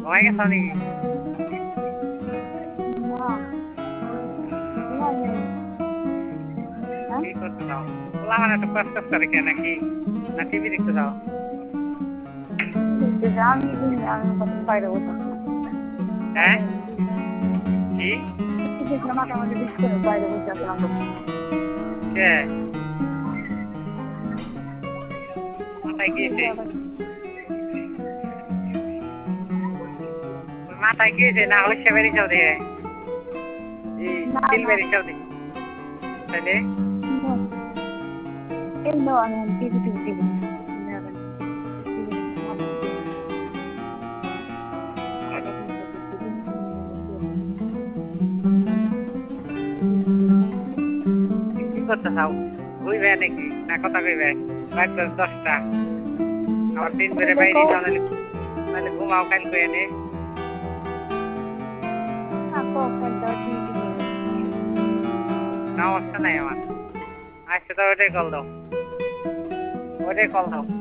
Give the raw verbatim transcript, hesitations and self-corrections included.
ঘুমাই গেছ নাকি? কি করতে চাও? বলা মানে একটু কষ্ট করে কে নাকি না টিভি দেখতে চাও? হ্যাঁ কি কে মাথায় গিয়েছে মাথায় গিয়েছে না হলে সে বেরিয়ে যাও দিয়ে তিল বেরিয়ে যাও দিয়ে তাহলে কি করতে চাও? ঘুরবে নাকি না কথা কইবে? রাত দশটা আবার দিন বেড়ে বাইরে যাও নাহলে ঘুমাও কাল করে এনে সমস্যা নাই আমার আচ্ছা তো ওটাই কল দাও ওটাই কল দাও